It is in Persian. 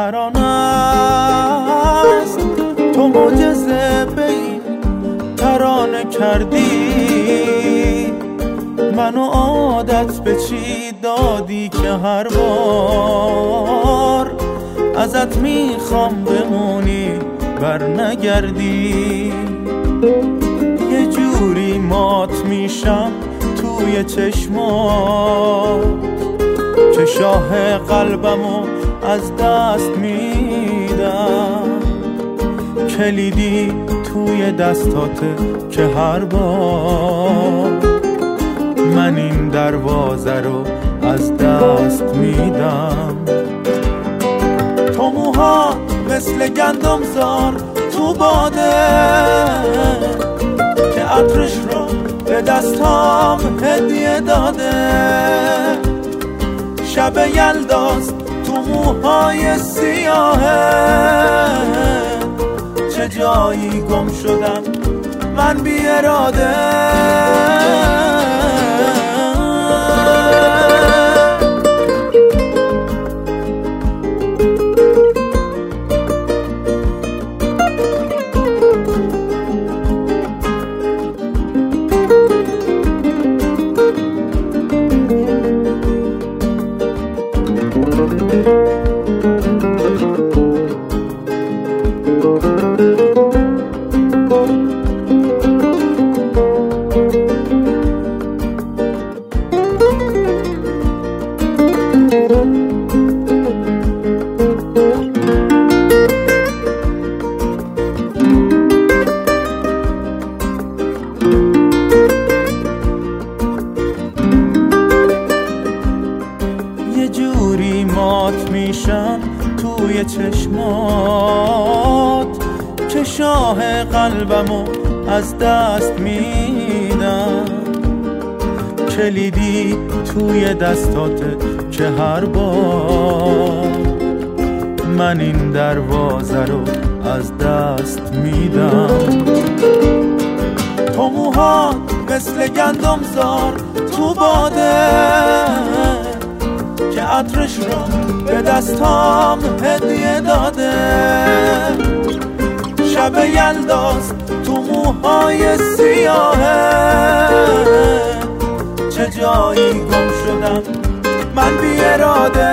ترانه است. تو معجزه به این ترانه کردی، منو عادت به چی دادی که هر بار ازت میخوام بمونی بر نگردی. یه جوری مات میشم توی چشمات که شاه قلبمو از دست میدم. کلیدی توی دستاته که هر بار من این دروازه رو از دست میدم. تو موها مثل گندم زار تو باده که عطرش رو به دستام هدیه داده. شب یلداست تو موهای سیاهه، چه جایی گم شدم من بی اراده. یه جوری مات میشم توی چشمات که شاه قلبمو از دست میدم. کلیدی توی دستاته که هر بار من این دروازه رو از دست میدم. تو موها مثل گندم زار تو باده که عطرش رو به دستام هدیه داده. شب یلداست تو موهای سیاهه، چه جایی گم شدم من بی اراده.